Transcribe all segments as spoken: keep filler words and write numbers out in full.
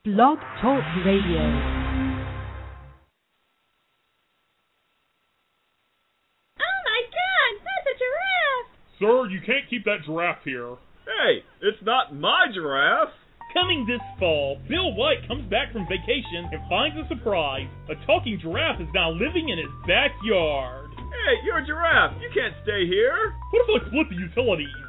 Blog Talk Radio. Sir, you can't keep that giraffe here. Hey, it's not my giraffe. Coming this fall, Bill White comes back from vacation and finds a surprise. A talking giraffe is now living in his backyard. Hey, you're a giraffe. You can't stay here. What if I split the utilities?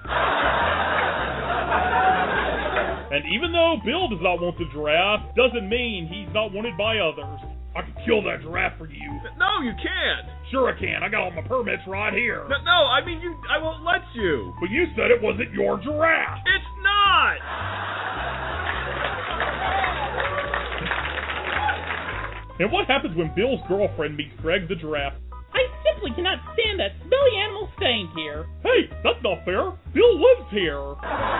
And even though Bill does not want the giraffe, doesn't mean he's not wanted by others. I can kill that giraffe for you. No, you can't. Sure I can. I got all my permits right here. No, no, I mean, you. I won't let you. But you said it wasn't your giraffe. It's not. And what happens when Bill's girlfriend meets Greg the giraffe? I simply cannot stand that smelly animal staying here. Hey, that's not fair. Bill lives here.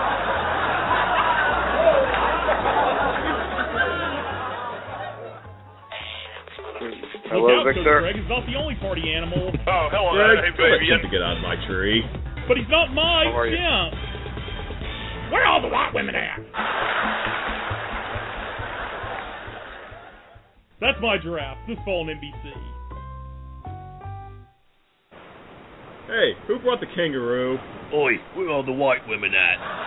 Hello, Look out, Victor. Greg is not the only party animal. Oh, hello, Greg, hey, don't let baby. him to get out of my tree. But he's not my How are you? simp. Where are all the white women at? That's my giraffe. This fall on N B C. Hey, who brought the kangaroo? Oi, where are the white women at?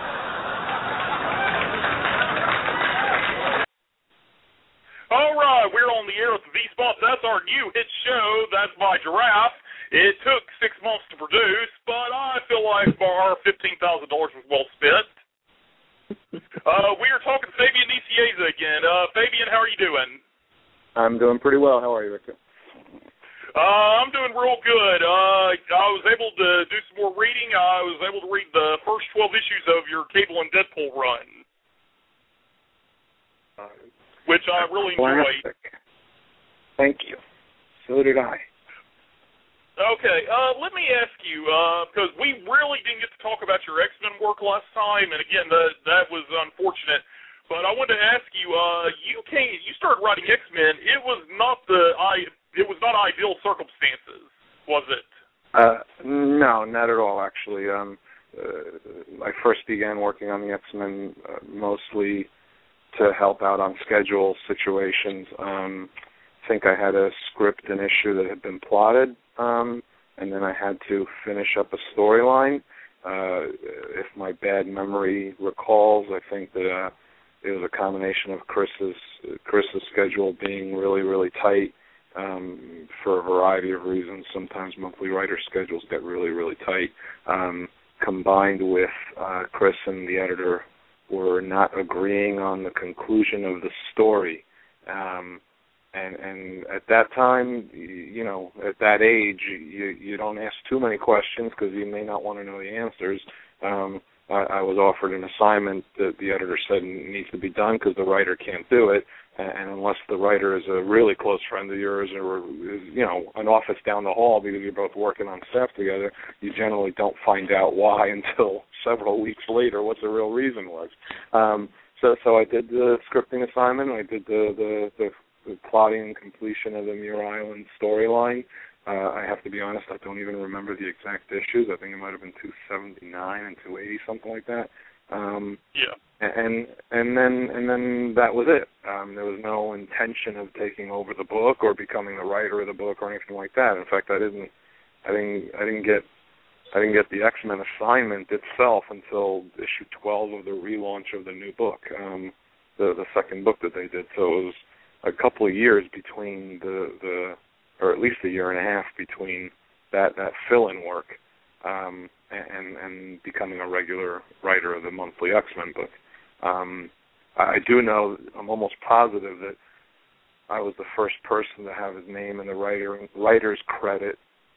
All right, we're on the air with the V-Spot. That's our new hit show. That's my giraffe. It took six months to produce, but I feel like our fifteen thousand dollars was well spent. uh, we are talking to Fabian Nicieza again. Uh, Fabian, how are you doing? I'm doing pretty well. How are you, Victor? Uh, I'm doing real good. Uh, I was able to do some more reading. I was able to read the first twelve issues of your Cable and Deadpool run, Uh, which I really enjoyed. Classic. Thank you. So did I. Okay, uh, let me ask you, uh, because we really didn't get to talk about your X-Men work last time, and again, that, that was unfortunate, but I wanted to ask you, uh, you came, you started writing X-Men, it was not the, I, it was not ideal circumstances, was it? Uh, no, not at all, actually. Um, uh, I first began working on the X-Men uh, mostly to help out on schedule situations. Um, I think I had a script and issue that had been plotted, um, and then I had to finish up a storyline. Uh, if my bad memory recalls, I think that uh, it was a combination of Chris's Chris's schedule being really, really tight um, for a variety of reasons. Sometimes monthly writer schedules get really, really tight, um, combined with uh, Chris and the editor were not agreeing on the conclusion of the story. Um, and and at that time, you know, at that age, you you don't ask too many questions because you may not want to know the answers. Um, I, I was offered an assignment that the editor said needs to be done because the writer can't do it. And unless the writer is a really close friend of yours or, you know, an office down the hall because you're both working on staff together, you generally don't find out why until several weeks later what the real reason was. Um, so so I did the scripting assignment. I did the, the, the, the plotting and completion of the Muir Island storyline. Uh, I have to be honest, I don't even remember the exact issues. I think it might have been two seventy-nine and two eighty, something like that. Um, yeah. And and then and then that was it. Um, there was no intention of taking over the book or becoming the writer of the book or anything like that. In fact, I didn't I didn't I didn't get I didn't get the X-Men assignment itself until issue twelve of the relaunch of the new book, um, the the second book that they did. So it was a couple of years between the the or at least a year and a half between that that fill-in work. Um, and, and becoming a regular writer of the monthly X-Men book. Um, I do know, I'm almost positive that I was the first person to have his name in the writer, writer's credit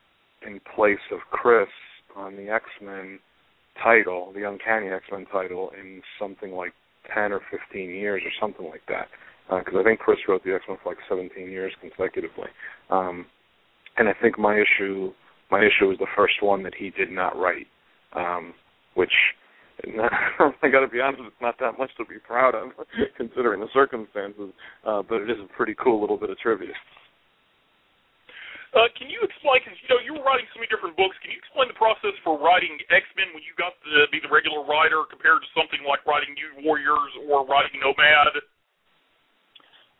in place of Chris on the X-Men title, the Uncanny X-Men title, in something like ten or fifteen years or something like that. Because uh, I think Chris wrote the X-Men for like seventeen years consecutively. Um, and I think my issue... My issue was the first one that he did not write, um, which, I got to be honest, it's not that much to be proud of, considering the circumstances, uh, but it is a pretty cool little bit of trivia. Uh, can you explain, because, you know, you were writing so many different books, can you explain the process for writing X-Men when you got to be the regular writer compared to something like writing New Warriors or writing Nomad?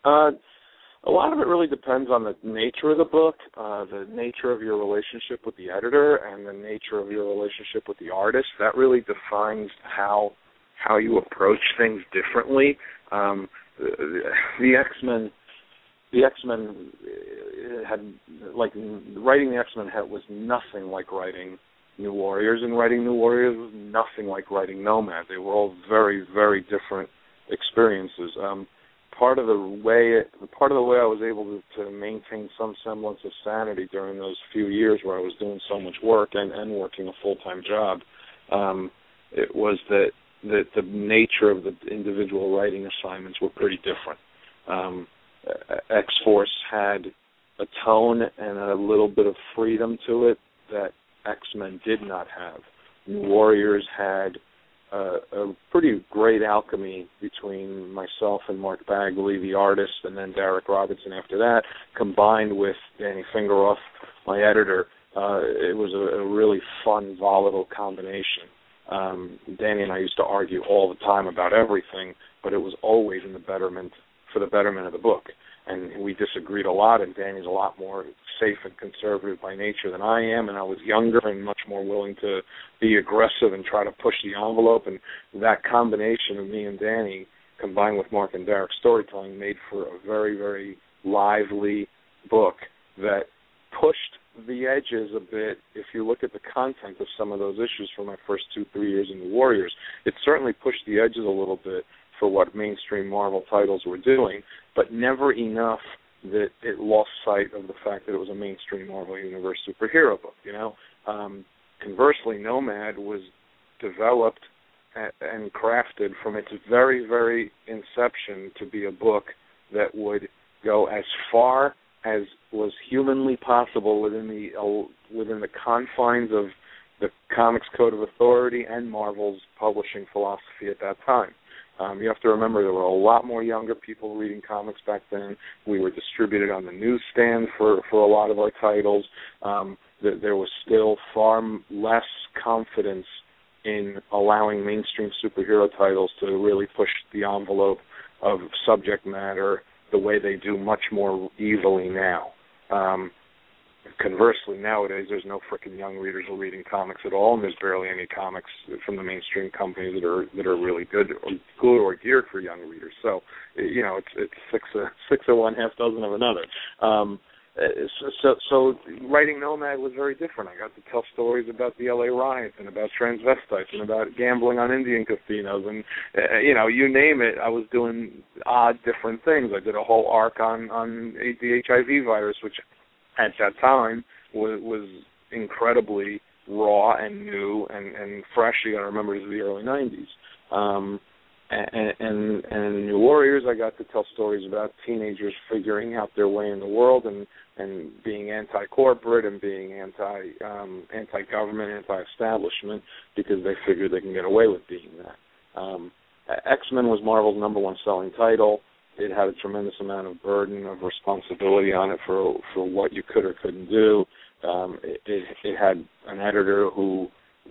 Uh, a lot of it really depends on the nature of the book, uh, the nature of your relationship with the editor, and the nature of your relationship with the artist. That really defines how how you approach things differently. Um, the, the X-Men, the X-Men had like writing the X-Men had, was nothing like writing New Warriors, and writing New Warriors was nothing like writing Nomad. They were all very, very different experiences. Um, part of the way, part of the way I was able to, to maintain some semblance of sanity during those few years where I was doing so much work and, and working a full-time job, um, it was that that the nature of the individual writing assignments were pretty different. Um, X-Force had a tone and a little bit of freedom to it that X-Men did not have. New Warriors had uh, a pretty great alchemy between myself and Mark Bagley, the artist, and then Derek Robinson after that, combined with Danny Fingeroff, my editor. Uh, it was a, a really fun, volatile combination. Um, Danny and I used to argue all the time about everything, but it was always in the betterment, for the betterment of the book. And we disagreed a lot, and Danny's a lot more safe and conservative by nature than I am, and I was younger and much more willing to be aggressive and try to push the envelope, and that combination of me and Danny, combined with Mark and Derek's storytelling, made for a very, very lively book that pushed the edges a bit. If you look at the content of some of those issues from my first two, three years in the Warriors, it certainly pushed the edges a little bit for what mainstream Marvel titles were doing, but never enough that it lost sight of the fact that it was a mainstream Marvel Universe superhero book, you know. Um, conversely, Nomad was developed and crafted from its very, very inception to be a book that would go as far as was humanly possible within the uh, within the confines of the Comics Code of Authority and Marvel's publishing philosophy at that time. Um, you have to remember there were a lot more younger people reading comics back then. We were distributed on the newsstand for, for a lot of our titles. Um, th- there was still far less confidence in allowing mainstream superhero titles to really push the envelope of subject matter the way they do much more easily now. Um, conversely, nowadays, there's no frickin' young readers who are reading comics at all, and there's barely any comics from the mainstream companies that are that are really good or good or geared for young readers. So, you know, it's it's six of, six of one, half dozen of another. Um, so, so, so writing Nomad was very different. I got to tell stories about the L A riots and about transvestites and about gambling on Indian casinos and, uh, you know, you name it, I was doing odd different things. I did a whole arc on, on the H I V virus, which at that time was, was incredibly raw and new and, and fresh. You got to remember, it was the early nineties. Um, and, and, and in New Warriors, I got to tell stories about teenagers figuring out their way in the world and, and being anti-corporate and being anti, um, anti-government, anti-establishment because they figured they can get away with being that. Um, X-Men was Marvel's number one selling title. It had a tremendous amount of burden of responsibility on it for for what you could or couldn't do. Um, it, it, it had an editor who,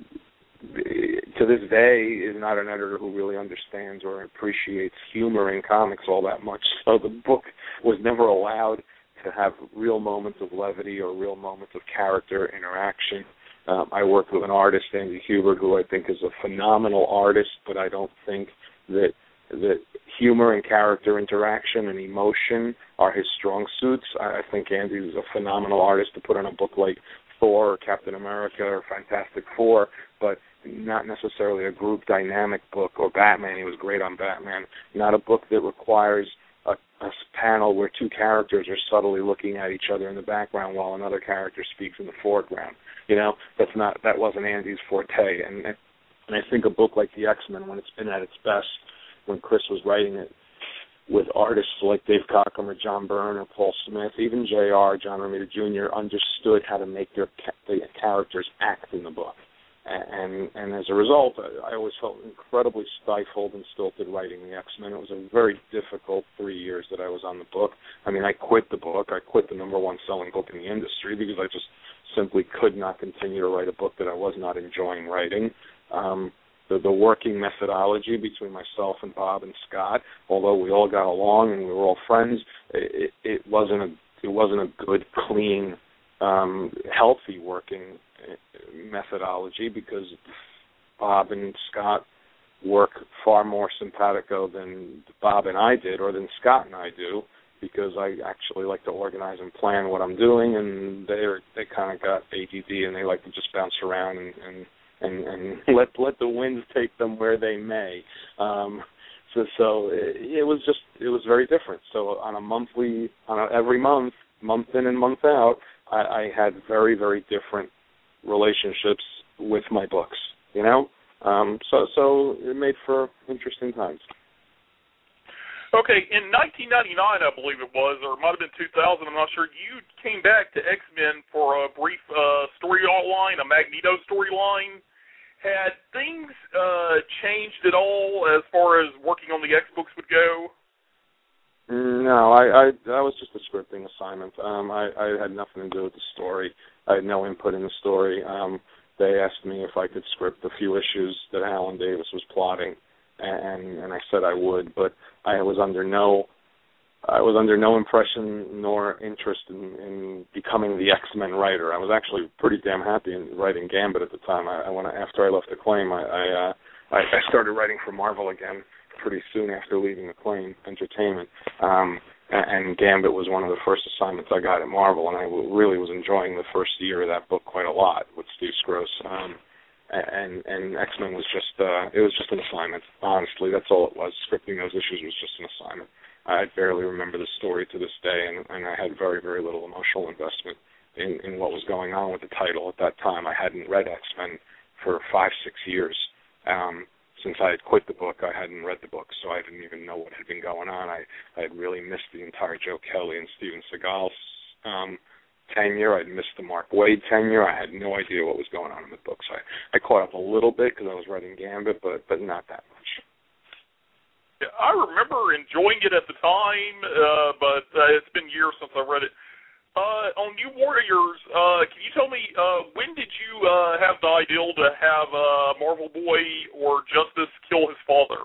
to this day, is not an editor who really understands or appreciates humor in comics all that much. So the book was never allowed to have real moments of levity or real moments of character interaction. Um, I worked with an artist, Andy Hubert, who I think is a phenomenal artist, but I don't think that that humor and character interaction and emotion are his strong suits. I think Andy is a phenomenal artist to put on a book like Thor or Captain America or Fantastic Four, but not necessarily a group dynamic book, or Batman. He was great on Batman. Not a book that requires a, a panel where two characters are subtly looking at each other in the background while another character speaks in the foreground. You know, that's not that wasn't Andy's forte. And, and I think a book like The X-Men, when it's been at its best, when Chris was writing it with artists like Dave Cockrum or John Byrne or Paul Smith, even J R, John Romita Junior, understood how to make their the characters act in the book. And and as a result, I, I always felt incredibly stifled and stilted writing The X-Men. It was a very difficult three years that I was on the book. I mean, I quit the book. I quit the number one selling book in the industry because I just simply could not continue to write a book that I was not enjoying writing. Um, the, the working methodology between myself and Bob and Scott. Although we all got along and we were all friends, it, it wasn't a it wasn't a good, clean, um, healthy working methodology because Bob and Scott work far more simpatico than Bob and I did, or than Scott and I do, because I actually like to organize and plan what I'm doing, and they they kind of got A D D and they like to just bounce around and and, and, and let let the winds take them where they may. Um, so so it, it was just it was very different. So on a monthly, on a, every month, month in and month out, I, I had very very different relationships with my books. You know. Um, so, so it made for interesting times. Okay, in nineteen ninety-nine, I believe it was, or it might have been two thousand, I'm not sure, you came back to X-Men for a brief uh, storyline, a Magneto storyline. Had things uh, changed at all as far as working on the X-books would go? No, I, I that was just a scripting assignment. Um, I, I had nothing to do with the story. I had no input in the story. Um, They asked me if I could script a few issues that Alan Davis was plotting, and and I said I would, but I was under no, I was under no impression nor interest in, in becoming the X-Men writer. I was actually pretty damn happy in writing Gambit at the time. I, I went after I left Acclaim, I I, uh, I I started writing for Marvel again pretty soon after leaving Acclaim Entertainment. Um, And Gambit was one of the first assignments I got at Marvel, and I really was enjoying the first year of that book quite a lot with Steve Scroce. Um, and and X-Men was just uh, it was just an assignment. Honestly, that's all it was. Scripting those issues was just an assignment. I barely remember the story to this day, and, and I had very very little emotional investment in, in what was going on with the title at that time. I hadn't read X-Men for five six years. Um, Since I had quit the book, I hadn't read the book, so I didn't even know what had been going on. I, I had really missed the entire Joe Kelly and Steven Seagal um, tenure. I'd missed the Mark Waid tenure. I had no idea what was going on in the book. So I, I caught up a little bit because I was writing Gambit, but but not that much. Yeah, I remember enjoying it at the time, uh, but uh, it's been years since I read it. Uh, on New Warriors, uh, can you tell me, uh, when did you uh, have the ideal to have uh, Marvel Boy or Justice kill his father?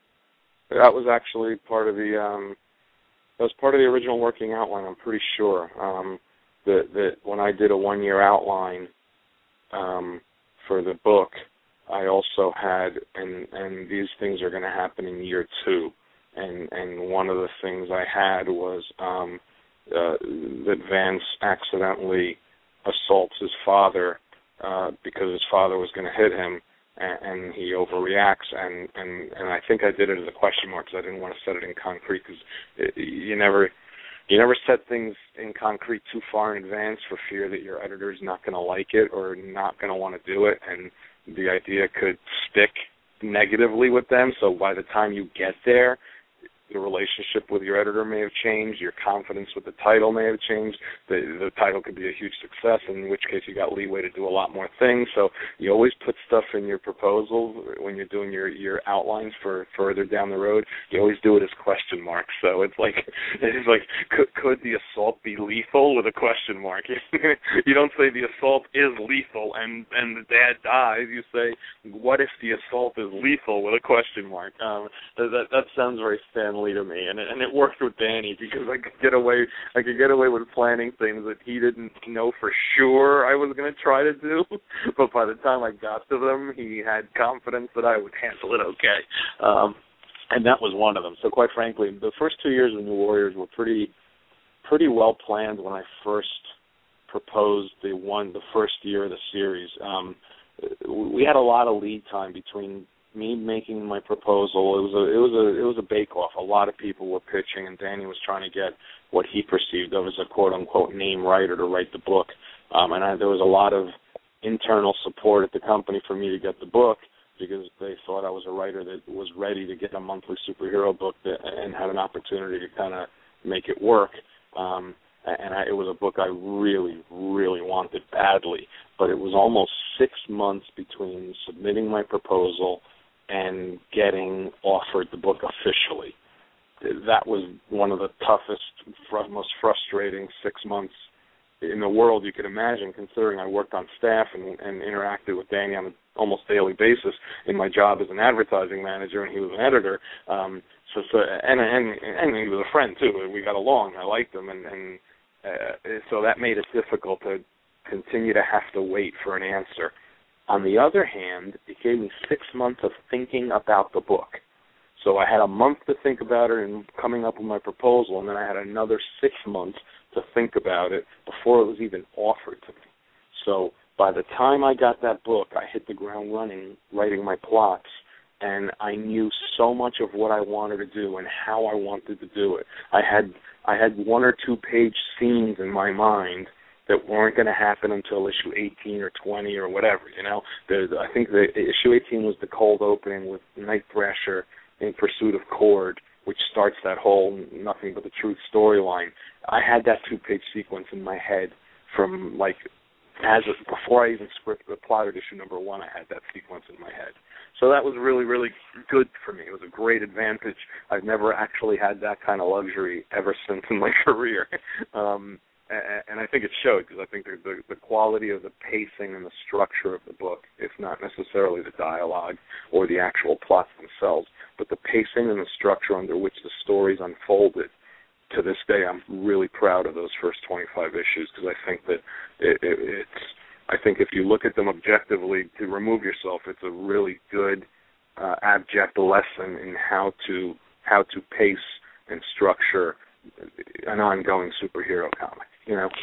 That was actually part of the um, that was part of the original working outline. I'm pretty sure um, that that when I did a one-year outline um, for the book, I also had and and these things are going to happen in year two, and and one of the things I had was. Um, Uh, that Vance accidentally assaults his father uh, because his father was going to hit him, and, and he overreacts. And, and, and I think I did it as a question mark because I didn't want to set it in concrete because you never you never set things in concrete too far in advance for fear that your editor is not going to like it or not going to want to do it, and the idea could stick negatively with them. So by the time you get there, the relationship with your editor may have changed, your confidence with the title may have changed, the the title could be a huge success, in which case you got leeway to do a lot more things. So you always put stuff in your proposal when you're doing your, your outlines for further down the road. You always do it as question marks. So it's like, it's like could, could the assault be lethal with a question mark? You don't say the assault is lethal and, and the dad dies. You say, what if the assault is lethal with a question mark? Um, that, that sounds very Stanley to me, and it, and it worked with Danny because I could get away I could get away with planning things that he didn't know for sure I was going to try to do, but by the time I got to them, he had confidence that I would handle it okay, um, and that was one of them. So quite frankly, the first two years of New Warriors were pretty pretty well planned when I first proposed the one the first year of the series. Um, we had a lot of lead time between me making my proposal. It was a it was a it was a bake off. A lot of people were pitching, and Danny was trying to get what he perceived of as a quote unquote name writer to write the book. Um, and I, there was a lot of internal support at the company for me to get the book because they thought I was a writer that was ready to get a monthly superhero book that, and had an opportunity to kind of make it work. Um, and I, it was a book I really, really wanted badly. But it was almost six months between submitting my proposal and getting offered the book officially. That was one of the toughest, most frustrating six months in the world you could imagine, considering I worked on staff and, and interacted with Danny on an almost daily basis in my job as an advertising manager, and he was an editor. Um, so, so and, and and he was a friend too. We got along. I liked him, and, and uh, so that made it difficult to continue to have to wait for an answer. On the other hand, it gave me six months of thinking about the book. So I had a month to think about it and coming up with my proposal, and then I had another six months to think about it before it was even offered to me. So by the time I got that book, I hit the ground running, writing my plots, and I knew so much of what I wanted to do and how I wanted to do it. I had I had one or two page scenes in my mind that weren't going to happen until issue eighteen or twenty or whatever, you know. There's, I think the issue eighteen was the cold opening with Night Thrasher in pursuit of Cord, which starts that whole Nothing But the Truth storyline. I had that two-page sequence in my head from, like, as a, before I even scripted the plotted issue number one, I had that sequence in my head. So that was really, really good for me. It was a great advantage. I've never actually had that kind of luxury ever since in my career. Um, and I think it showed, because I think the, the, the quality of the pacing and the structure of the book, if not necessarily the dialogue or the actual plots themselves, but the pacing and the structure under which the stories unfolded, to this day I'm really proud of those first twenty-five issues, because I think that it, it, it's, I think if you look at them objectively, to remove yourself, it's a really good, uh, abject lesson in how to how to pace and structure an ongoing superhero comic, you know?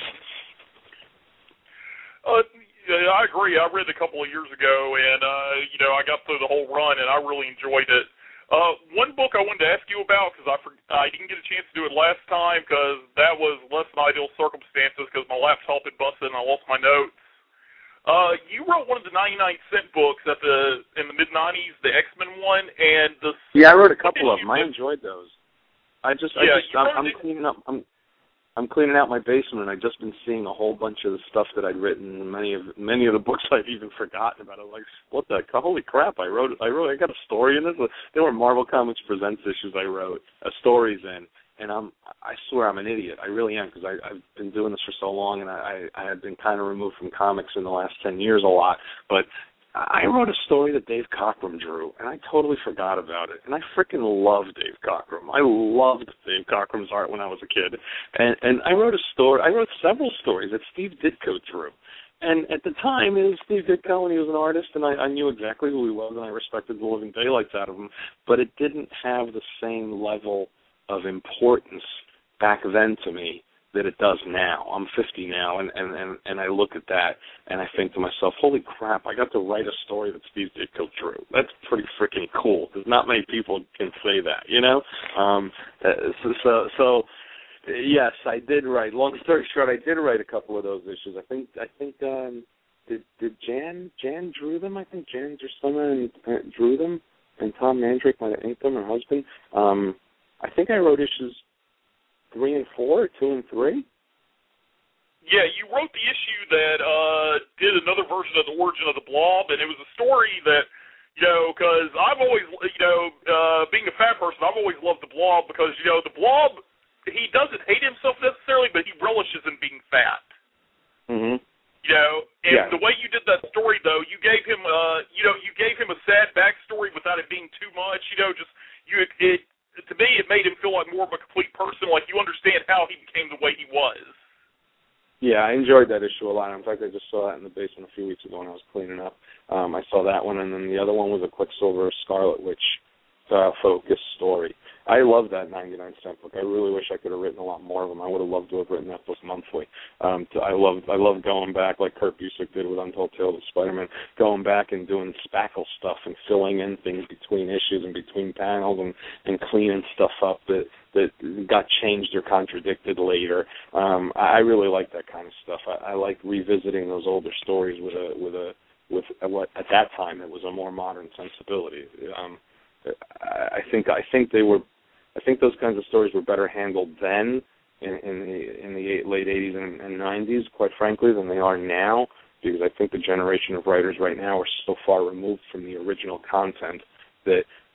Uh, yeah, I agree. I read it a couple of years ago, and, uh, you know, I got through the whole run, and I really enjoyed it. Uh, one book I wanted to ask you about, because I, for- I didn't get a chance to do it last time, because that was less than ideal circumstances, because my laptop had busted and I lost my notes. Uh, you wrote one of the ninety-nine cent books at the in the mid nineties, the X-Men one, and the... Yeah, I wrote a couple of them. I enjoyed those. I just, I yeah, just, I'm, I'm cleaning up. I'm, I'm cleaning out my basement, and I've just been seeing a whole bunch of the stuff that I'd written. Many of, many of the books I've even forgotten about. I'm like, what the? Holy crap! I wrote, I wrote, I got a story in this. There were Marvel Comics Presents issues I wrote, uh, stories in, and I'm, I swear I'm an idiot. I really am, because I've been doing this for so long, and I, I, I had been kind of removed from comics in the last ten years a lot, but. I wrote a story that Dave Cockrum drew, and I totally forgot about it. And I freaking love Dave Cockrum. I loved Dave Cockrum's art when I was a kid. And, and I wrote a story. I wrote several stories that Steve Ditko drew. And at the time, it was Steve Ditko, and he was an artist, and I, I knew exactly who he was, and I respected the living daylights out of him. But it didn't have the same level of importance back then to me that it does now. I'm fifty now, and, and, and, and I look at that, and I think to myself, holy crap, I got to write a story that Steve Ditko drew. That's pretty freaking cool, because not many people can say that, you know? Um, so, so, so, yes, I did write. Long story short, I did write a couple of those issues. I think, I think, um, did, did Jan, Jan drew them? I think Jan Drusilla drew them, and Tom Mandrake might have inked them, her husband. Um, I think I wrote issues three and four, two and three? Yeah, you wrote the issue that uh, did another version of the origin of the Blob, and it was a story that, you know, because I've always, you know, uh, being a fat person, I've always loved the Blob because, you know, the Blob, he doesn't hate himself necessarily, but he relishes in being fat. Mm-hmm. You know, and yeah. the way you did that story, though, you gave him, uh, you know, you gave him a sad backstory without it being too much, you know, just, you, it, to me, it made him feel like more of a complete person, like you understand how he became the way he was. Yeah, I enjoyed that issue a lot. In fact, I just saw that in the basement a few weeks ago when I was cleaning up. Um, I saw that one, and then the other one was a Quicksilver Scarlet Witch uh, focused story. I love that ninety-nine cent book. I really wish I could have written a lot more of them. I would have loved to have written that book monthly. Um, to, I love I love going back like Kurt Busiek did with Untold Tales of Spider-Man, going back and doing spackle stuff and filling in things between issues and between panels and, and cleaning stuff up that, that got changed or contradicted later. Um, I really like that kind of stuff. I, I like revisiting those older stories with a with a with a, what at that time it was a more modern sensibility. Um, I think I think they were. I think those kinds of stories were better handled then, in, in the in the late eighties and, and nineties, quite frankly, than they are now. Because I think the generation of writers right now are so far removed from the original content that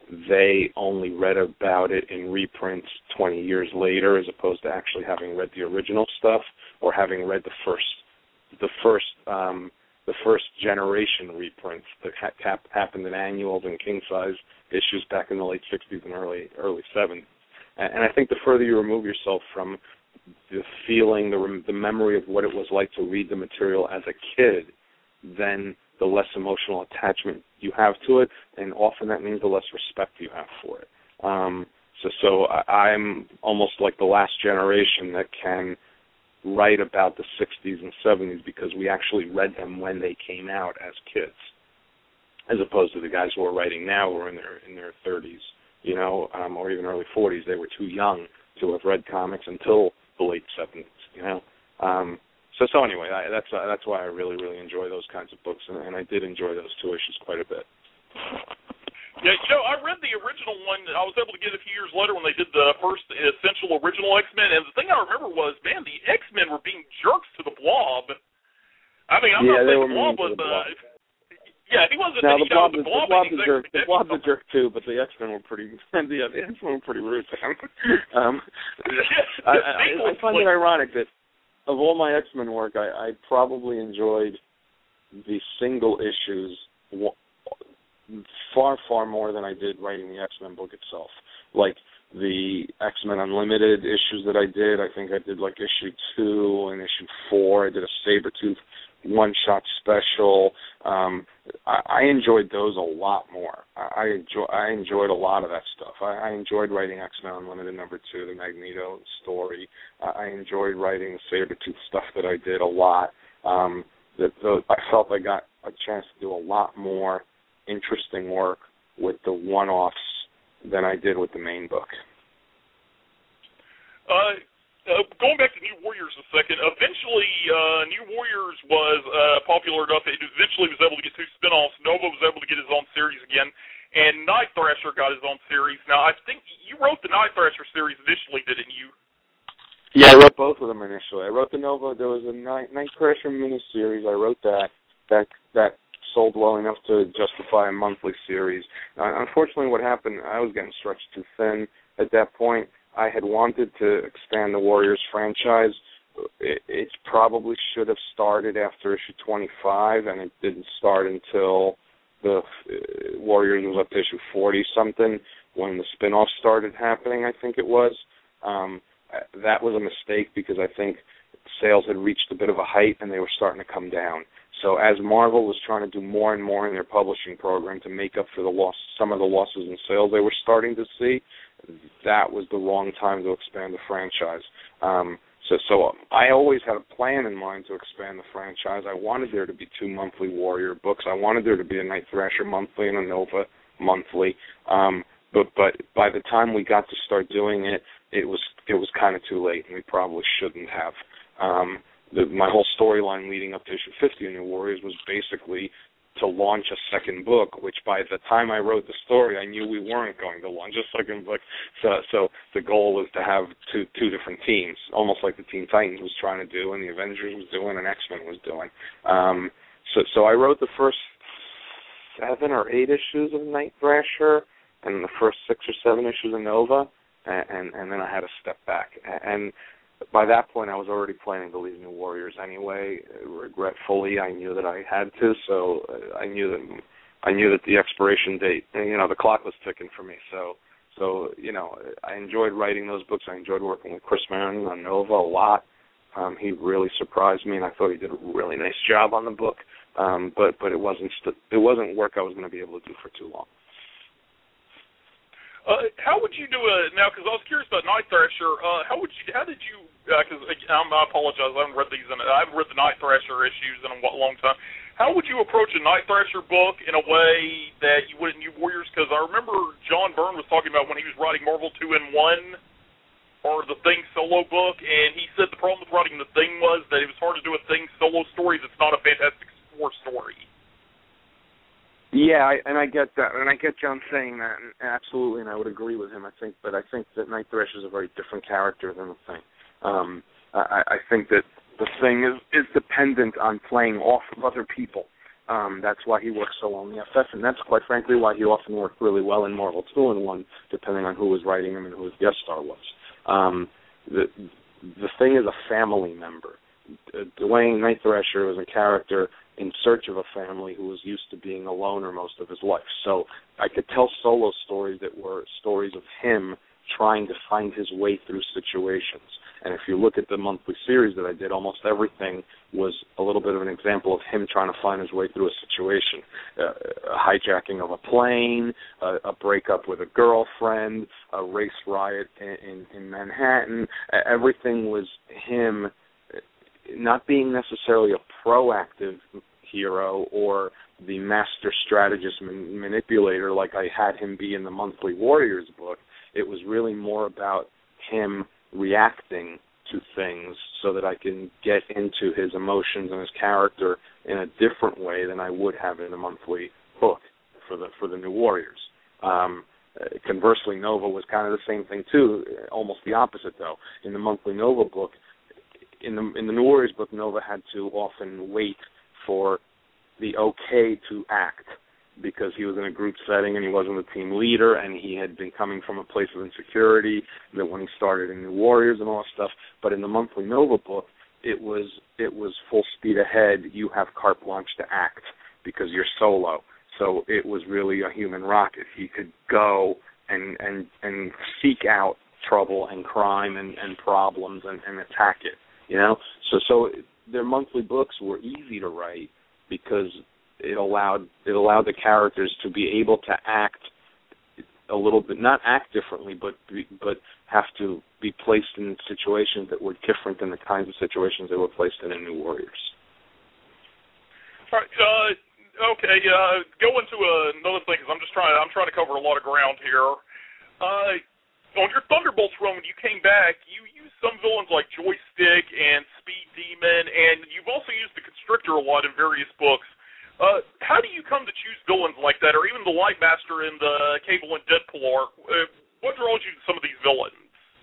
they only read about it in reprints twenty years later, as opposed to actually having read the original stuff or having read the first, the first, um, the first generation reprints that ha- happened in annuals and king size issues back in the late sixties and early early seventies. And, and I think the further you remove yourself from the feeling, the, the memory of what it was like to read the material as a kid, then the less emotional attachment you have to it, and often that means the less respect you have for it. Um, so, so I, I'm almost like the last generation that can write about the sixties and seventies because we actually read them when they came out as kids, as opposed to the guys who are writing now who are in their in their thirties, you know, um, or even early forties. They were too young to have read comics until the late seventies, you know. Um, So, so anyway, I, that's uh, that's why I really, really enjoy those kinds of books, and, and I did enjoy those two issues quite a bit. Yeah, you know, I read the original one. I was able to get it a few years later when they did the first essential original X-Men, and the thing I remember was, man, the X-Men were being jerks to the Blob. I mean, I'm yeah, not saying the Blob was, uh, yeah, he wasn't. Now, the Blob, the, the Blob, the Blob's a jerk. The exactly Blob's a jerk too, but the X-Men were pretty. The, the X-Men were pretty rude to him. um, I, I, I find it ironic that, of all my X-Men work, I, I probably enjoyed the single issues far, far more than I did writing the X-Men book itself. Like the X-Men Unlimited issues that I did, I think I did like issue two and issue four. I did a Sabretooth one-shot special. Um, I, I enjoyed those a lot more. I, I, enjoy, I enjoyed a lot of that stuff. I, I enjoyed writing X-Men Unlimited number two, the Magneto story. Uh, I enjoyed writing the Sabretooth stuff that I did a lot. Um, that the, I felt I got a chance to do a lot more interesting work with the one-offs than I did with the main book. Uh, uh, going back to New Warriors a second, eventually uh, New Warriors was uh, popular enough that it eventually was able to get two spinoffs. Nova was able to get his own series again, and Night Thrasher got his own series. Now, I think you wrote the Night Thrasher series initially, didn't you? Yeah, I wrote both of them initially. I wrote the Nova. There was a Night, Night Thrasher miniseries. I wrote that. That that sold well enough to justify a monthly series. Uh, unfortunately, what happened, I was getting stretched too thin at that point. I had wanted to expand the Warriors franchise. It, it probably should have started after issue twenty-five, and it didn't start until the uh, Warriors was up to issue forty-something when the spin-off started happening, I think it was. Um, that was a mistake because I think sales had reached a bit of a height and they were starting to come down. So as Marvel was trying to do more and more in their publishing program to make up for the loss, some of the losses in sales they were starting to see, that was the wrong time to expand the franchise. Um, so, so I always had a plan in mind to expand the franchise. I wanted there to be two monthly Warrior books. I wanted there to be a Night Thrasher monthly and a Nova monthly. Um, but but by the time we got to start doing it, it was it was kind of too late, and we probably shouldn't have. Um, the, my whole storyline leading up to issue fifty in New Warriors was basically to launch a second book, which by the time I wrote the story, I knew we weren't going to launch a second book. So, so the goal was to have two two different teams, almost like the Teen Titans was trying to do, and the Avengers was doing, and X-Men was doing. Um, so, so I wrote the first seven or eight issues of Night Thrasher, and the first six or seven issues of Nova, and, and, and then I had to step back. And by that point, I was already planning to leave New Warriors anyway. Regretfully, I knew that I had to, so I knew that I knew that the expiration date, you know, the clock was ticking for me. So, so you know, I enjoyed writing those books. I enjoyed working with Chris Marion on Nova a lot. Um, he really surprised me, and I thought he did a really nice job on the book. Um, but but it wasn't st- it wasn't work I was going to be able to do for too long. Uh, how would you do it now? Because I was curious about Night Thrasher. Uh, how would you? How did you? Because uh, I apologize, I haven't read these. In, I haven't read the Night Thrasher issues in a long time. How would you approach a Night Thrasher book in a way that you would in New Warriors? Because I remember John Byrne was talking about when he was writing Marvel two in one or the Thing solo book, and he said the problem with writing the Thing was that it was hard to do a Thing solo story that's not a Fantastic Four story. Yeah, I, and I get that, and I get John saying that, and absolutely, and I would agree with him. I think, but I think that Night Thrasher is a very different character than the Thing. Um, I, I think that the Thing is is dependent on playing off of other people, Um, that's why he works so well in the F F, and that's quite frankly why he often worked really well in Marvel two in one, depending on who was writing him and who his guest star was. Um, the the thing is a family member. D- Dwayne Night Thrasher was a character in search of a family who was used to being a loner most of his life. So I could tell solo stories that were stories of him trying to find his way through situations. And if you look at the monthly series that I did, almost everything was a little bit of an example of him trying to find his way through a situation. Uh, a hijacking of a plane, a, a breakup with a girlfriend, a race riot in, in, in Manhattan. Uh, everything was him not being necessarily a proactive hero or the master strategist man- manipulator like I had him be in the Monthly Warriors book. It was really more about him reacting to things so that I can get into his emotions and his character in a different way than I would have in the monthly book for the for the New Warriors. Um, conversely, Nova was kind of the same thing too, almost the opposite though. In the monthly Nova book, in the in the New Warriors book, Nova had to often wait for the okay to act, because he was in a group setting and he wasn't a team leader and he had been coming from a place of insecurity that when he started in New Warriors and all that stuff. But in the monthly Nova book, it was it was full speed ahead. You have carte blanche to act because you're solo. So it was really a human rocket. He could go and and, and seek out trouble and crime and, and problems and, and attack it. You know, so so their monthly books were easy to write because it allowed it allowed the characters to be able to act a little bit, not act differently, but be, but have to be placed in situations that were different than the kinds of situations they were placed in in New Warriors. All right, uh, okay. Uh, go into another thing because I'm just trying. I'm trying to cover a lot of ground here. Uh, on your Thunderbolts run, when you came back, you used some villains like Joystick and Speed Demon, and you've also used the Constrictor a lot in various books. Uh, how do you come to choose villains like that, or even the Light Master in the Cable and Deadpool arc? Uh, what draws you to some of these villains?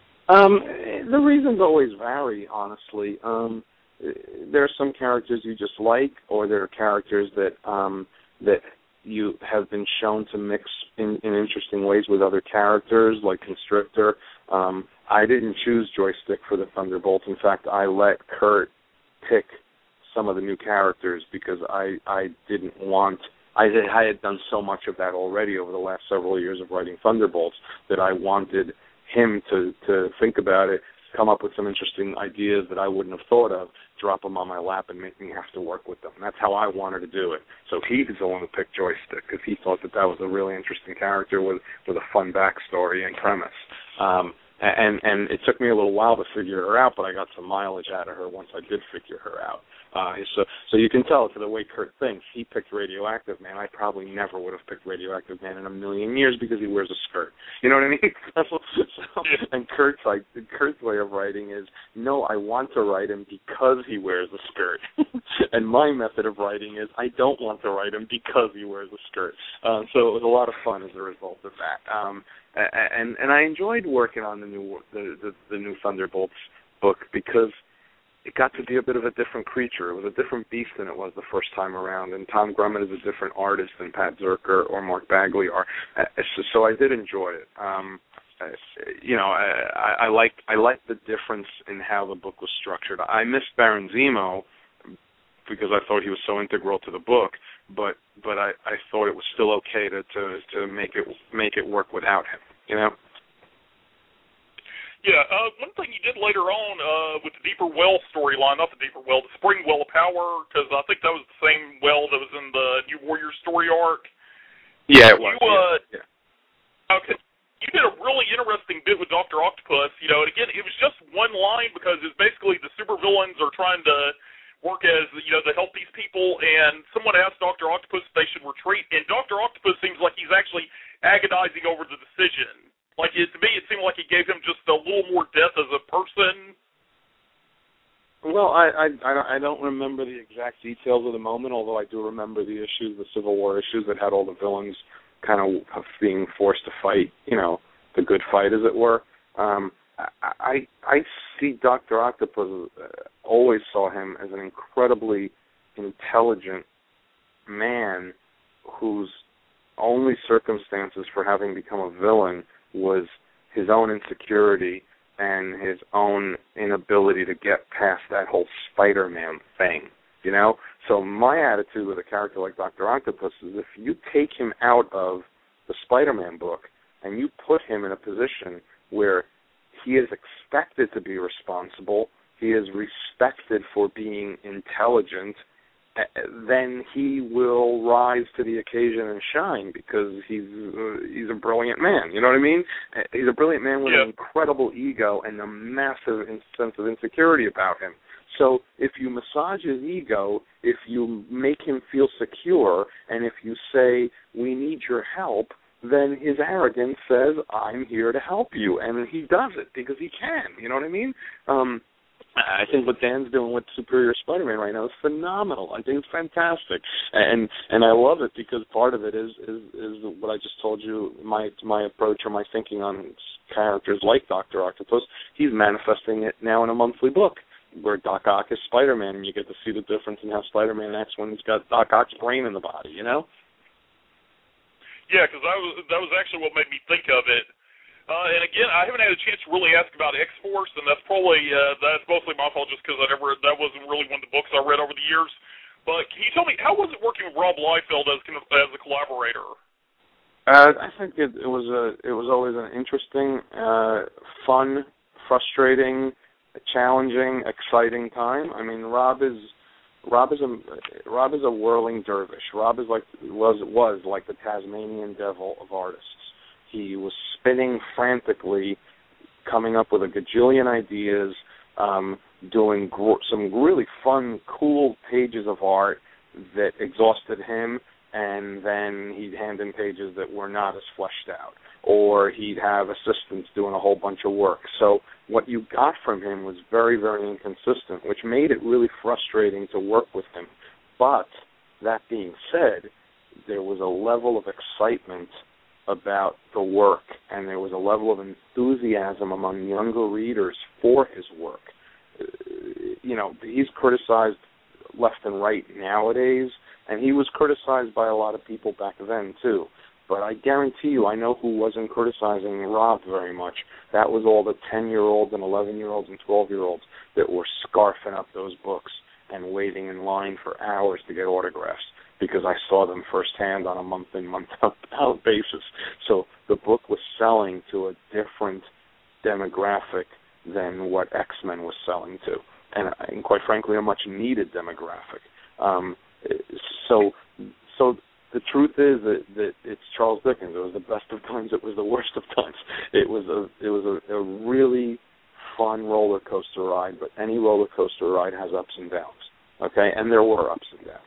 Um, the reasons always vary, honestly. Um, there are some characters you just like, or there are characters that um, that you have been shown to mix in, in interesting ways with other characters, like Constrictor. Um, I didn't choose Joystick for the Thunderbolts. In fact, I let Kurt pick some of the new characters because I, I didn't want, I, I had done so much of that already over the last several years of writing Thunderbolts that I wanted him to, to think about it, come up with some interesting ideas that I wouldn't have thought of, drop them on my lap and make me have to work with them. And that's how I wanted to do it. So he was the one who picked Joystick because he thought that that was a really interesting character with, with a fun backstory and premise. Um, and, and it took me a little while to figure her out, but I got some mileage out of her once I did figure her out. Uh, so so you can tell to the way Kurt thinks. He picked Radioactive Man. I probably never would have picked Radioactive Man in a million years because he wears a skirt. You know what I mean? so, so, and Kurt's like Kurt's way of writing is, no, I want to write him because he wears a skirt. And my method of writing is, I don't want to write him because he wears a skirt. Uh, so it was a lot of fun as a result of that. Um, and and I enjoyed working on the new the, the, the new Thunderbolts book because it got to be a bit of a different creature. It was a different beast than it was the first time around, and Tom Grummett is a different artist than Pat Zirker or Mark Bagley are. So I did enjoy it. Um, you know, I, I like I like the difference in how the book was structured. I missed Baron Zemo because I thought he was so integral to the book, but but I, I thought it was still okay to, to, to make it make it work without him. You know. Yeah, uh, one thing you did later on uh, with the Deeper Well storyline, not the Deeper Well, the Spring Well of Power, because I think that was the same well that was in the New Warrior story arc. Yeah, it was. You, uh, yeah. Okay. You did a really interesting bit with Doctor Octopus, you know, and again, it was just one line because it's basically the supervillains are trying to work as, you know, to help these people, and someone asked Doctor Octopus if they should retreat, and Doctor Octopus seems like he's actually agonizing over the decision. Like, it, to me, it seemed like it gave him just a little more depth as a person. Well, I, I, I don't remember the exact details of the moment, although I do remember the issues, the Civil War issues that had all the villains kind of being forced to fight, you know, the good fight, as it were. Um, I, I see Doctor Octopus, uh, always saw him as an incredibly intelligent man whose only circumstances for having become a villain was his own insecurity and his own inability to get past that whole Spider-Man thing, you know? So my attitude with a character like Doctor Octopus is if you take him out of the Spider-Man book and you put him in a position where he is expected to be responsible, he is respected for being intelligent, then he will rise to the occasion and shine because he's uh, he's a brilliant man. You know what I mean? He's a brilliant man with yeah. an incredible ego and a massive sense of insecurity about him. So if you massage his ego, if you make him feel secure, and if you say, we need your help, then his arrogance says, I'm here to help you. And he does it because he can. You know what I mean? Um, I think what Dan's doing with Superior Spider-Man right now is phenomenal. I think it's fantastic, and and I love it because part of it is is, is what I just told you. My my approach or my thinking on characters like Doctor Octopus. He's manifesting it now in a monthly book where Doc Ock is Spider-Man, and you get to see the difference in how Spider-Man acts when he's got Doc Ock's brain in the body. You know? Yeah, because that was that was actually what made me think of it. Uh, and again, I haven't had a chance to really ask about X-Force, and that's probably uh, that's mostly my fault, just because I never that wasn't really one of the books I read over the years. But can you tell me how was it working with Rob Liefeld as as a collaborator? Uh, I think it, it was a it was always an interesting, uh, fun, frustrating, challenging, exciting time. I mean, Rob is Rob is a Rob is a whirling dervish. Rob is like was was like the Tasmanian devil of artists. He was spinning frantically, coming up with a gajillion ideas, um, doing gr- some really fun, cool pages of art that exhausted him, and then he'd hand in pages that were not as fleshed out. Or he'd have assistants doing a whole bunch of work. So what you got from him was very, very inconsistent, which made it really frustrating to work with him. But that being said, there was a level of excitement about the work, and there was a level of enthusiasm among younger readers for his work. You know, he's criticized left and right nowadays, and he was criticized by a lot of people back then, too. But I guarantee you, I know who wasn't criticizing Rob very much. That was all the ten-year-olds and eleven-year-olds and twelve-year-olds that were scarfing up those books and waiting in line for hours to get autographs, because I saw them firsthand on a month-in, month-out basis. So the book was selling to a different demographic than what X-Men was selling to, and, and quite frankly, a much-needed demographic. Um, so, so the truth is that, that it's Charles Dickens. It was the best of times. It was the worst of times. It was a, it was a, a really fun roller coaster ride. But any roller coaster ride has ups and downs. Okay, and there were ups and downs.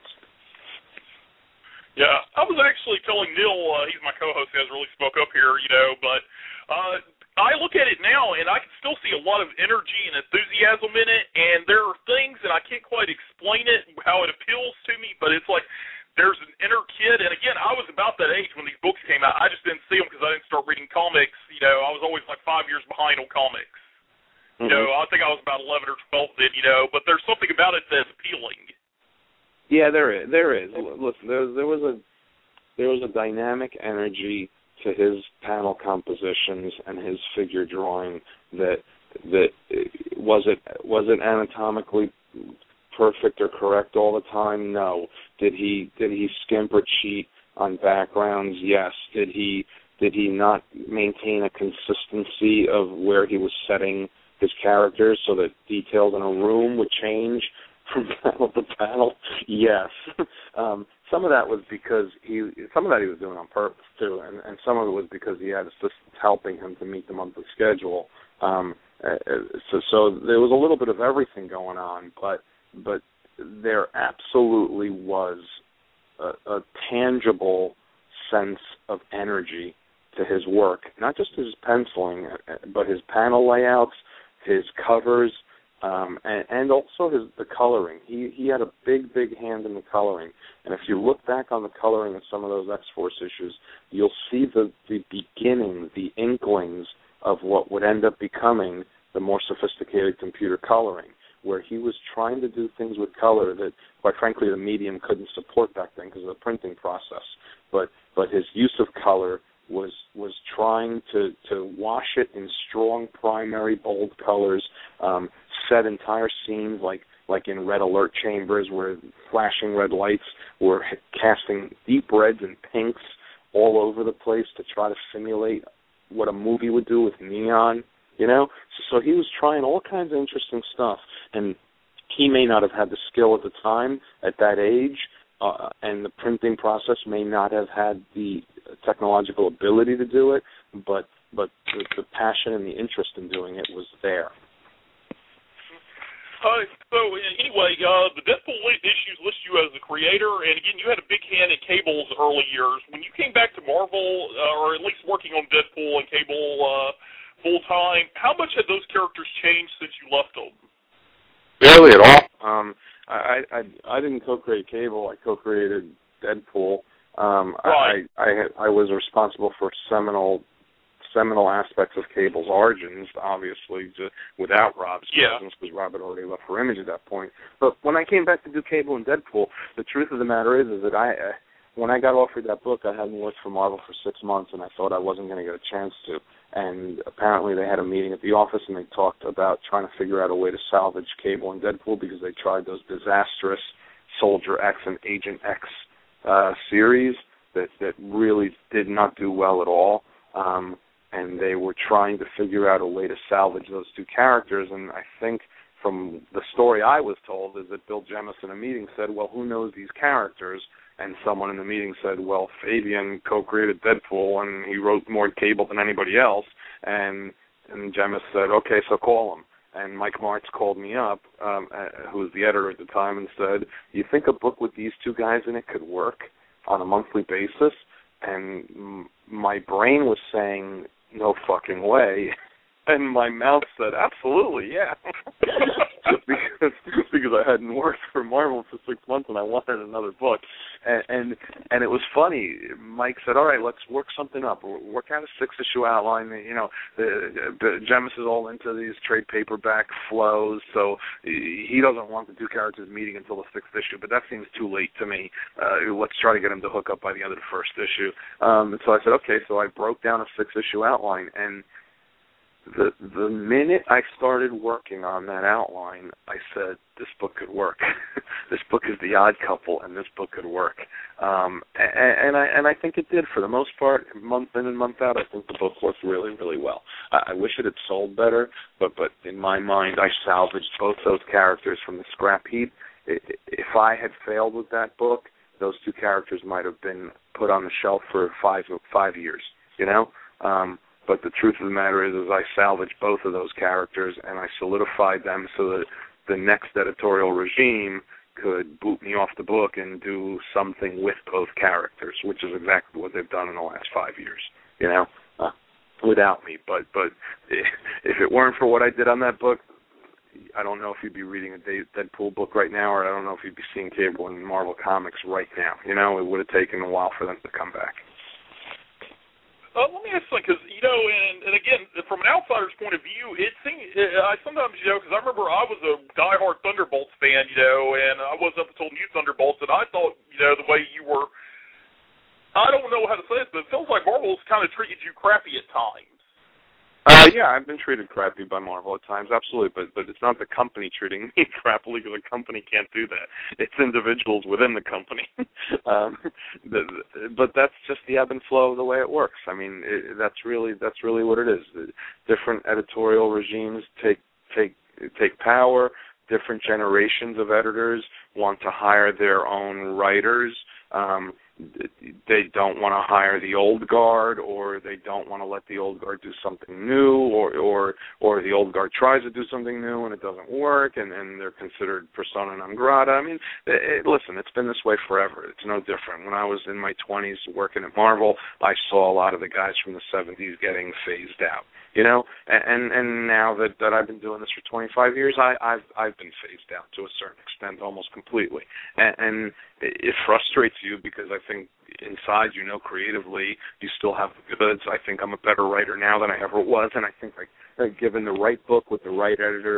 Yeah, I was actually telling Neil, uh, he's my co-host, he hasn't really spoke up here, you know, but uh, I look at it now, and I can still see a lot of energy and enthusiasm in it, and there are things, and I can't quite explain it, how it appeals to me, but it's like there's an inner kid, and again, I was about that age when these books came out. I just didn't see them because I didn't start reading comics, you know, I was always like five years behind on comics. Mm-hmm. You know, I think I was about eleven or twelve then, you know, but there's something about it that's appealing. Yeah, there is. There is. Listen, there, there was a there was a dynamic energy to his panel compositions and his figure drawing that that was it was it anatomically perfect or correct all the time? No. Did he did he skimp or cheat on backgrounds? Yes. Did he did he not maintain a consistency of where he was setting his characters so that details in a room would change from panel to panel? Yes. um, some of that was because he, some of that he was doing on purpose too, and, and some of it was because he had assistants helping him to meet the monthly schedule. Um, so, so there was a little bit of everything going on, but but there absolutely was a, a tangible sense of energy to his work, not just his penciling, but his panel layouts, his covers. Um, and, and also his the coloring. He he had a big, big hand in the coloring. And if you look back on the coloring of some of those X-Force issues, you'll see the, the beginning, the inklings of what would end up becoming the more sophisticated computer coloring, where he was trying to do things with color that, quite frankly, the medium couldn't support back then because of the printing process. But but his use of color was was trying to, to wash it in strong primary bold colors, um, set entire scenes like like in red alert chambers where flashing red lights were casting deep reds and pinks all over the place to try to simulate what a movie would do with neon, you know? So, so he was trying all kinds of interesting stuff, and he may not have had the skill at the time, at that age, uh, and the printing process may not have had the technological ability to do it, but but the, the passion and the interest in doing it was there. Uh, so anyway, uh, the Deadpool issues list you as the creator, and again, you had a big hand in Cable's early years. When you came back to Marvel, uh, or at least working on Deadpool and Cable uh, full time, how much had those characters changed since you left them? Barely at all. Um, I, I I didn't co-create Cable. I co-created Deadpool. Um, right. I, I I was responsible for seminal. seminal aspects of Cable's origins, obviously, to, without Rob's yeah. presence, because Rob had already left for Image at that point. But when I came back to do Cable and Deadpool, the truth of the matter is, is that I, uh, when I got offered that book, I hadn't worked for Marvel for six months, and I thought I wasn't going to get a chance to. And apparently they had a meeting at the office, and they talked about trying to figure out a way to salvage Cable and Deadpool, because they tried those disastrous Soldier X and Agent X uh, series that, that really did not do well at all. Um, and they were trying to figure out a way to salvage those two characters, and I think from the story I was told is that Bill Jemas in a meeting said, well, who knows these characters? And someone in the meeting said, well, Fabian co-created Deadpool, and he wrote more Cable than anybody else, and, and Jemas said, okay, so call him. And Mike Martz called me up, um, uh, who was the editor at the time, and said, you think a book with these two guys in it could work on a monthly basis? And m- my brain was saying, no fucking way. And my mouth said, absolutely, yeah. because because I hadn't worked for Marvel for six months and I wanted another book. And, and and it was funny. Mike said, all right, let's work something up. Work out a six-issue outline. You know, the, the Jemas is all into these trade paperback flows, so he doesn't want the two characters meeting until the sixth issue, but that seems too late to me. Uh, let's try to get him to hook up by the end of the first issue. Um, and so I said, okay, so I broke down a six-issue outline, and The the minute I started working on that outline, I said, this book could work. This book is The Odd Couple, and this book could work. Um, and, and I and I think it did for the most part. Month in and month out, I think the book worked really, really well. I, I wish it had sold better, but, but in my mind, I salvaged both those characters from the scrap heap. If I had failed with that book, those two characters might have been put on the shelf for five five years, you know? Um But the truth of the matter is, is I salvaged both of those characters, and I solidified them so that the next editorial regime could boot me off the book and do something with both characters, which is exactly what they've done in the last five years, you know, uh, without me. But but if it weren't for what I did on that book, I don't know if you'd be reading a Deadpool book right now, or I don't know if you'd be seeing Cable and Marvel Comics right now. You know, it would have taken a while for them to come back. Uh, let me ask something, because, you know, and, and again, from an outsider's point of view, it seems, I sometimes, you know, because I remember I was a diehard Thunderbolts fan, you know, and I was up until New Thunderbolts, and I thought, you know, the way you were, I don't know how to say this, but it feels like Marvel's kind of treated you crappy at times. Uh, yeah, I've been treated crappy by Marvel at times, absolutely, but but it's not the company treating me crappily, because the company can't do that. It's individuals within the company. um, the, the, but that's just the ebb and flow of the way it works. I mean, it, that's really that's really what it is. The different editorial regimes take take take power. Different generations of editors want to hire their own writers. Um, they don't want to hire the old guard, or they don't want to let the old guard do something new, or or or the old guard tries to do something new and it doesn't work, and, and they're considered persona non grata. I mean, it, listen, it's been this way forever. It's no different. When I was in my twenties working at Marvel, I saw a lot of the guys from the seventies getting phased out. You know, and and now that, that I've been doing this for twenty-five years, I, I've I've been phased out to a certain extent, almost completely, and, and it frustrates you, because I think inside, you know, creatively, you still have the goods. I think I'm a better writer now than I ever was, and I think, like, given the right book with the right editor,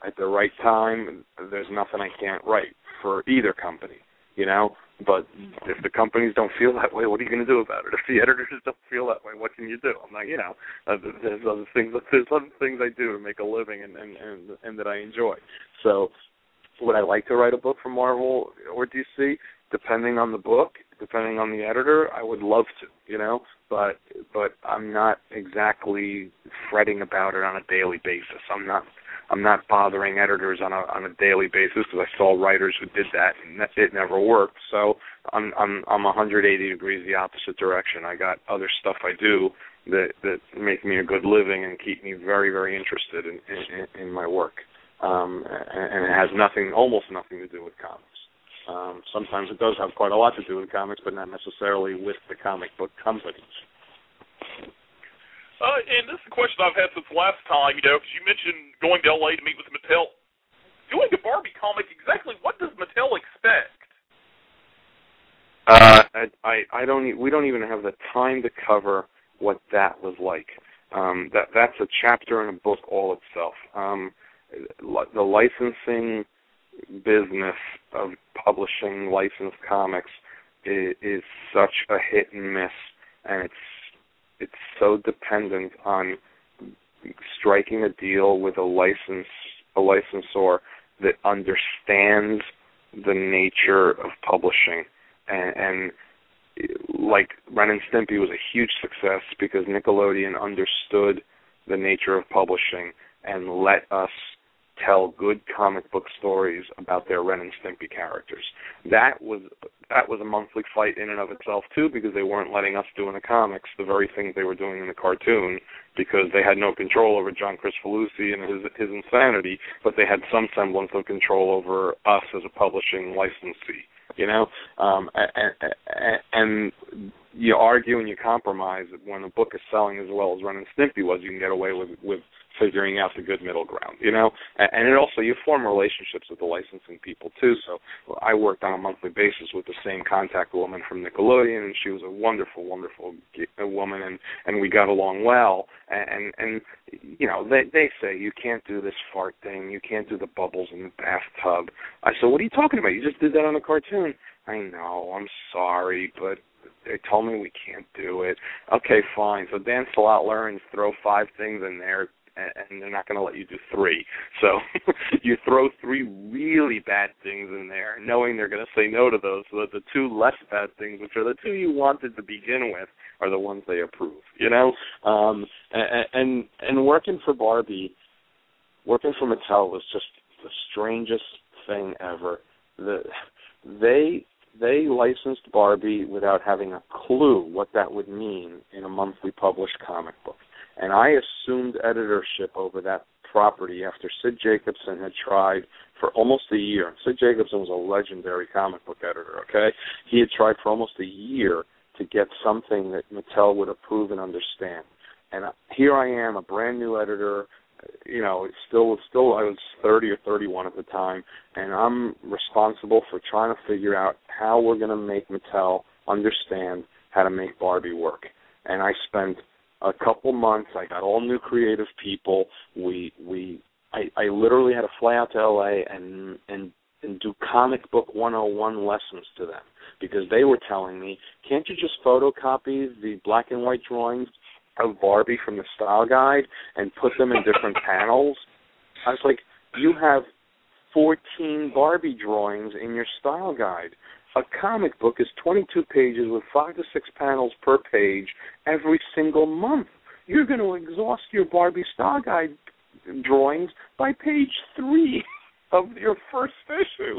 at the right time, there's nothing I can't write for either company, you know. But if the companies don't feel that way, what are you going to do about it? If the editors don't feel that way, what can you do? I'm like, you know, uh, there's other things. There's other things I do to make a living and, and, and, and that I enjoy. So would I like to write a book for Marvel or D C? Depending on the book, depending on the editor, I would love to, you know. But but I'm not exactly fretting about it on a daily basis. I'm not I'm not bothering editors on a on a daily basis because I saw writers who did that and that, it never worked. So I'm I'm I'm one hundred eighty degrees the opposite direction. I got other stuff I do that that make me a good living and keep me very very interested in in, in my work. Um, and, and it has nothing, almost nothing to do with comics. Um, sometimes it does have quite a lot to do with comics, but not necessarily with the comic book companies. Uh, and this is a question I've had since last time, you know, because you mentioned going to L A to meet with Mattel. Doing a Barbie comic, exactly what does Mattel expect? Uh, I, I, I don't. We don't even have the time to cover what that was like. Um, that that's a chapter in a book all itself. Um, the licensing business of publishing licensed comics is, is such a hit and miss, and it's it's so dependent on striking a deal with a license a licensor that understands the nature of publishing, and, and like Ren and Stimpy was a huge success because Nickelodeon understood the nature of publishing and let us tell good comic book stories about their Ren and Stimpy characters. That was that was a monthly fight in and of itself, too, because they weren't letting us do in the comics the very things they were doing in the cartoon because they had no control over John Kricfalusi and his, his insanity, but they had some semblance of control over us as a publishing licensee, you know? Um, and, and you argue and you compromise that when a book is selling as well as Ren and Stimpy was, you can get away with, with figuring out the good middle ground, you know? And it also, you form relationships with the licensing people, too. So I worked on a monthly basis with the same contact woman from Nickelodeon, and she was a wonderful, wonderful woman, and, and we got along well. And, and you know, they, they say, you can't do this fart thing, you can't do the bubbles in the bathtub. I said, what are you talking about? You just did that on a cartoon. I know, I'm sorry, but they told me we can't do it. Okay, fine. So Dan Slott learns, throw five things in there, and they're not going to let you do three. So you throw three really bad things in there, knowing they're going to say no to those, so that the two less bad things, which are the two you wanted to begin with, are the ones they approve, you know? Um, and, and and working for Barbie, working for Mattel was just the strangest thing ever. The, they they licensed Barbie without having a clue what that would mean in a monthly published comic book. And I assumed editorship over that property after Sid Jacobson had tried for almost a year. Sid Jacobson was a legendary comic book editor, okay? He had tried for almost a year to get something that Mattel would approve and understand. And here I am, a brand new editor, you know, still, still I was thirty or thirty-one at the time, and I'm responsible for trying to figure out how we're going to make Mattel understand how to make Barbie work. And I spent a couple months. I got all new creative people. We we I, I literally had to fly out to L A and and and do comic book one oh one lessons to them because they were telling me, can't you just photocopy the black and white drawings of Barbie from the style guide and put them in different panels? I was like, you have fourteen Barbie drawings in your style guide. A comic book is twenty-two pages with five to six panels per page every single month. You're going to exhaust your Barbie style guide drawings by page three of your first issue.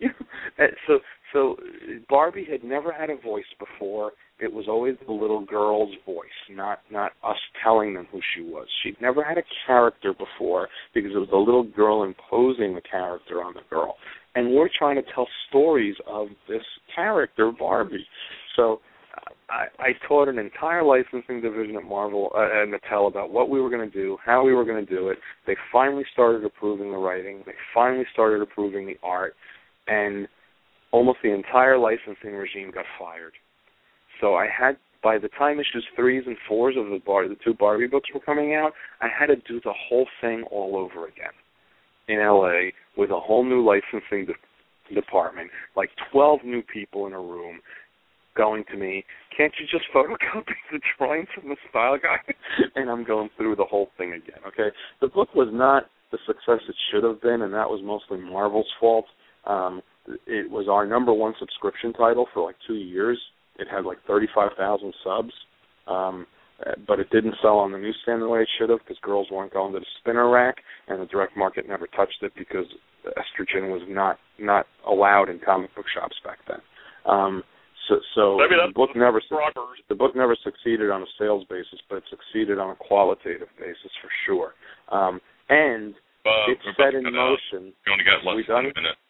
so, so Barbie had never had a voice before. It was always the little girl's voice, not not us telling them who she was. She'd never had a character before because it was the little girl imposing the character on the girl. And we're trying to tell stories of this character, Barbie. So I, I taught an entire licensing division at Marvel uh, and Mattel about what we were going to do, how we were going to do it. They finally started approving the writing. They finally started approving the art. And almost the entire licensing regime got fired. So I had, by the time issues threes and fours of the Bar, the two Barbie books were coming out, I had to do the whole thing all over again. in L A with a whole new licensing de- department, like twelve new people in a room, going to me, can't you just photocopy the drawings from the style guide? And I'm going through the whole thing again, okay? The book was not the success it should have been, and that was mostly Marvel's fault. Um, it was our number one subscription title for like two years. It had like thirty-five thousand subs, um, but it didn't sell on the newsstand the way it should have because girls weren't going to the spinner rack, and the direct market never touched it because estrogen was not, not allowed in comic book shops back then. Um, So, so the book never the book never succeeded on a sales basis, but it succeeded on a qualitative basis for sure. Um, and uh, it set in motion. You only got less we than done a minute.